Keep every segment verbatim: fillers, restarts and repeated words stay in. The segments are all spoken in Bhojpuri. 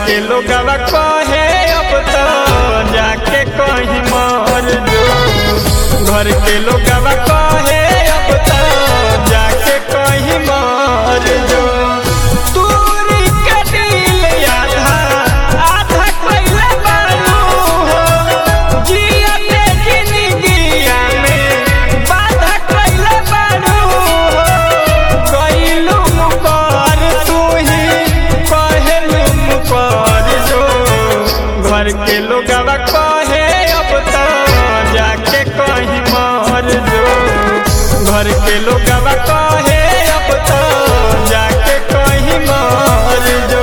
के लोगवा कहे अब तो जाके कहीं मर जो। घर के लोगवा कहे अब तो जाके कहीं मर जो। दूरी के दिल आधा आधा कइले बारू हो, जियते जिंदगिया में बाधा कइले बारू हो। कइलू मुकर तू ही कहेलू मुकर जो। घर के लोगवा कहे अब तो जाके कहीं मर जो। घर के लोगवा कहे अब तो जाके कहीं मर जो।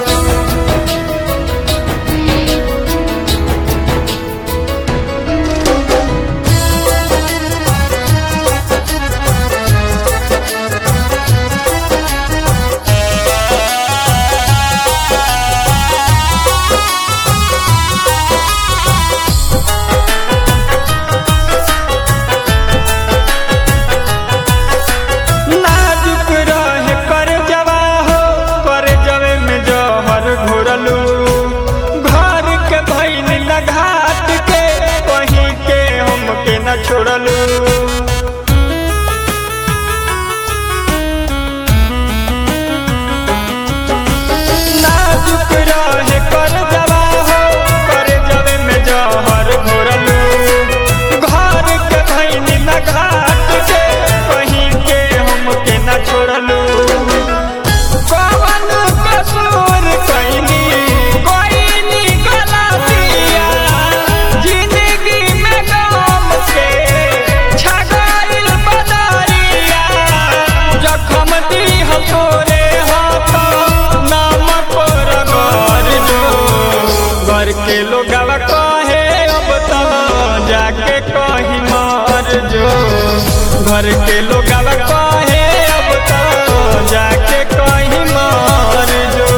नाजुक रहे कर जवा हो, कर जवे में जहर घोरलू। घर के भैन घाट के कहीं के हमके न छोड़लू। नाजुक रहे कर जवा हो, कर जवे में जहर घोरलू। घर के भैन घाट के कहीं के हमके न छोड़लू। कवन कसूर कइनी कइनी गलतिया, जिंदगी में गम के छगाइल बदरिया। जखम दीह तोरे हाथ नाम पर घर जो। घर के लोगवा कहे अब तो जाके कहीं मर जो। घर के लोगवा कहे अब तो जाके कहीं मर जो।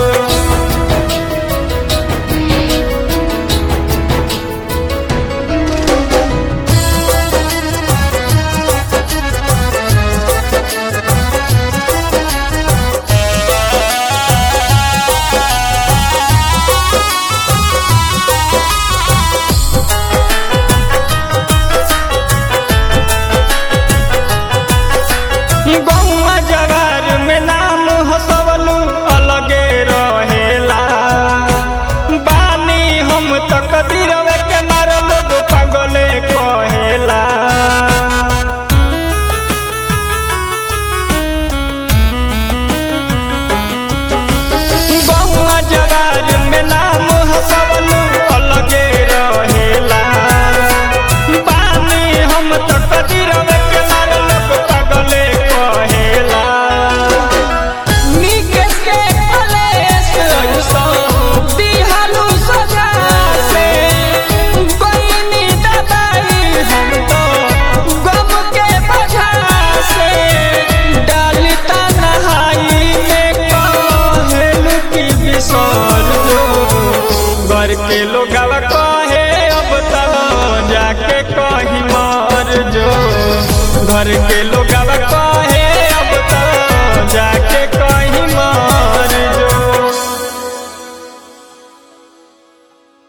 गौवा जवार में नाम हसवलू अलगे रहेला। बानी हम तक दिरवे के मार लोग पागले कहेला। गौवा जवार में नाम हसवलू अलगे रहेला। बानी हम तक दिरवे के मार लोग पागले कहेला। निकेश के कलेश ऐसो दिहालू सजा से, गइनी दबाई हम तो गम के बजा से। डाली तन्हाई में कहेलू की बिसर जो। घर के लोगवा कहे अब तो जाके कहीं मर जो। घर के लोगवा कहे अब तो जाके